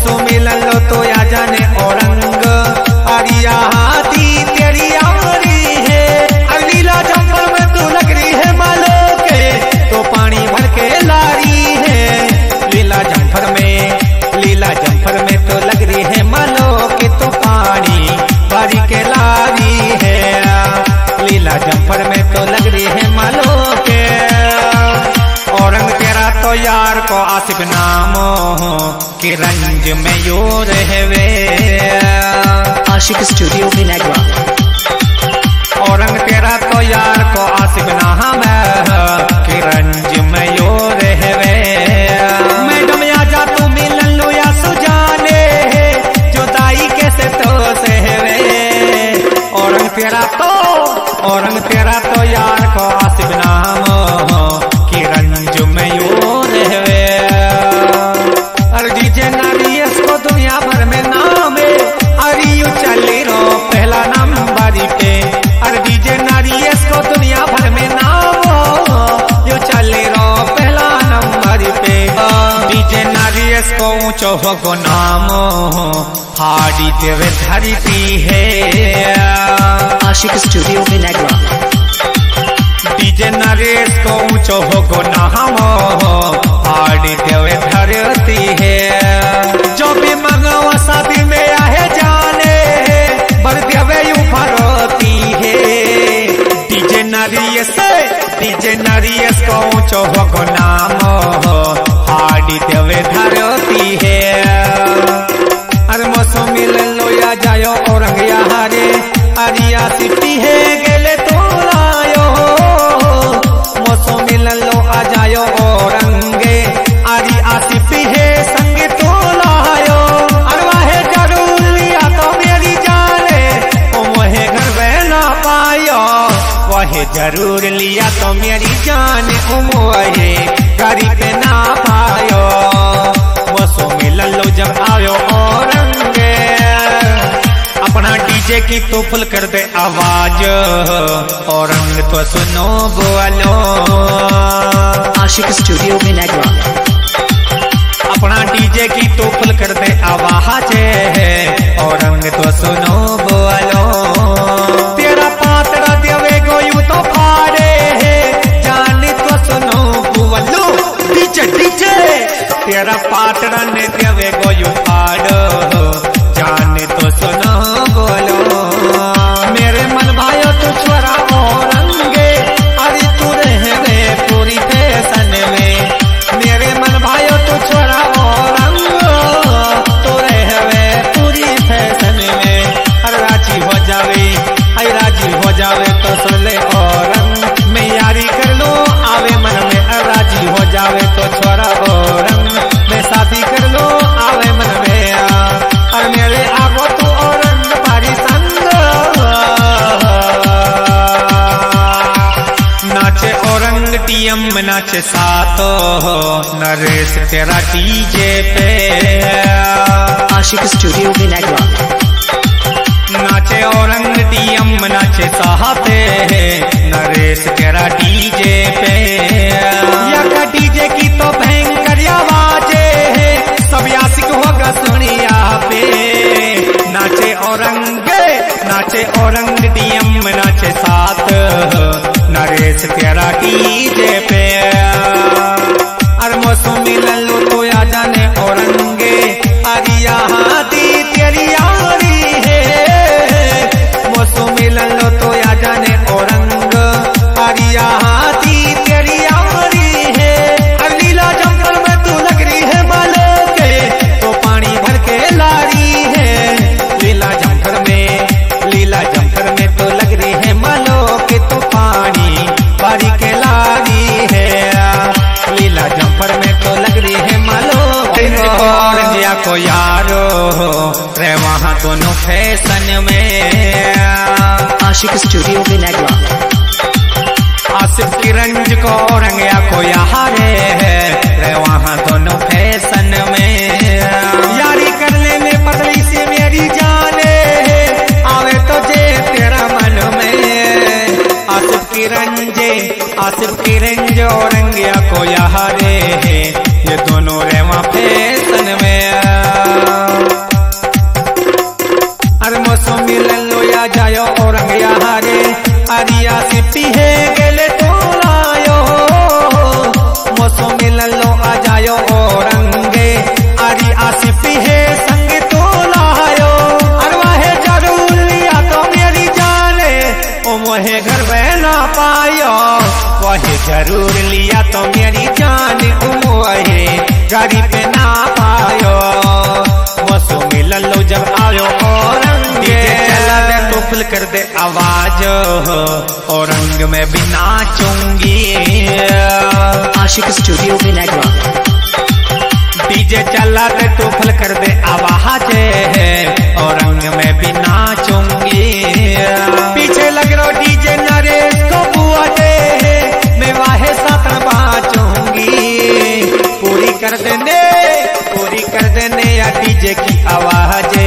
मौसम मिलन लो तो या जाने औरंग अरिया हाथी तेरी यारी है। लीला जंपर में तू लग रही है मालो के तो पानी भर के लारी है। लीला जंपर में तो लग रही है मालो के तो पानी भर के लारी है। लीला जंपर में तो लग रही है मालो के। औरंग तेरा तो यार को आसिफ नाम कि रंज में यो रहवे। आशिक स्टूडियो विनायकवा। औरंग तेरा तो यार को आसिफ नाम कि रंज में यो रहवे। मैडम आजा तू मिलन लो या सुजाने जुदाई कैसे तो सहवे। औरंग तेरा तो यार को आसिफ नाम कि रंज में यो रहवे। अरे डीजे नारियस को दुनिया भर में नाम है। अरे यू चली रो पहला नंबर पे। अरे डीजे नारियस को दुनिया भर में नाम यो चली रो पहला नंबर पे। डीजे नारियस को ऊंचो हो नाम फाड़ी देवे धरती है। आशिक स्टूडियो विनायकवा। डीजे नरेश को ऊंचो हो नाम फाड़ी देवे धरती है। जो भी मंगवा शादी में आहे जाने बर देवे यू भरती है। डीजे नरियस को ऊंचो हो नाम फाड़ी देवे धरती है। अरे मौसम मिलन लो या जायो औरंग यारे अरिया सिटी है गेले तो लायो। मौसम मिलन लो आ जायो औरंगे आरी आसिफी है संग तो लायो। अरवा है जरूर लिया तो मेरी जाने ओ मोहे घर बहना पायो। वह जरूर लिया तो मेरी जाने ओ मोहे घरी पे ना पायो। मौसम मिलन लो जब आयो औरंगे अपना डीजे की तो फुल कर दे आवाज। औरंग तो सुनो बोलो। आशिक स्टूडियो विनायकवा। अपना डीजे की तो फुल कर दे आवाज। औरंग तो सुनो बोलो। तेरा पातरा देवे गोयू तो फाड़े जाने तो सुनो बोलो। डीजे तेरा पातरा ने देवे गोयू फाड़ो जाने तो सुनो बोलो। मेरे मन भाइयों तू छोरा औरंगे अरे तू रहवे पूरी फैशन में। मेरे मन भाइयों तू छोरा औरंग तू रहवे पूरी फैशन में। अरे राजी हो जावे तो सुन ले औरंग मैं यारी कर लो आवे मन में। राजी हो जावे तो छोरा औरंग मैं शादी कर लो आवे मन में। और मेरे आगो तू औरंग भारी संग नाचे औरंग टीएम में नाचे सातो नरेश तेरा डीजे पे। आशिक स्टूडियो विनायकवा। नाचे औरंग टीएम में नाचे साहते नरेश तेरा डीजे पे। या डीजे की तो भयंकर आवाजे सब आशिक होगा सुनिया पे। नाचे औरंग डीएम में नाचे साथ नरेश तेरा डीजे पे। अरे मौसम मिलन लो तो या जाने औरंगे अरिया हाथी तेरी यारी है। मौसम मिलन लो तो या जाने औरंग अरिया हाथी तेरी यारी है। लीला जंपर में तू लग रही है मालो के तो पानी भर के लारी है। लीला जंपर में तो लग रही है मालो के तो पानी भर के लारी है। लीला जंपर में तो लग रही है मालो औरंगिया को यारो रे वहाँ दोनों फैशन में। आशिक स्टूडियो विनायकवा। आसिफ की रंज को औरंगिया को यारे रे वहाँ दोनों फैशन में। यारी कर लेने पतली से मेरी जाने आवे तो जे तेरा मन में। आसिफ की रंज औरंगिया को यारे ये दोनों रेवा फैशन में। में भी नाचूंगी। Ashik Studio Vinagro. डीजे चला दे तो फल कर दे आवाज और रंग में भी नाचूंगी। पीछे लग रहा डीजे नरेश को बुआ दे मैं वाहे साथ बाचूंगी। पूरी कर देने या डीजे की आवाज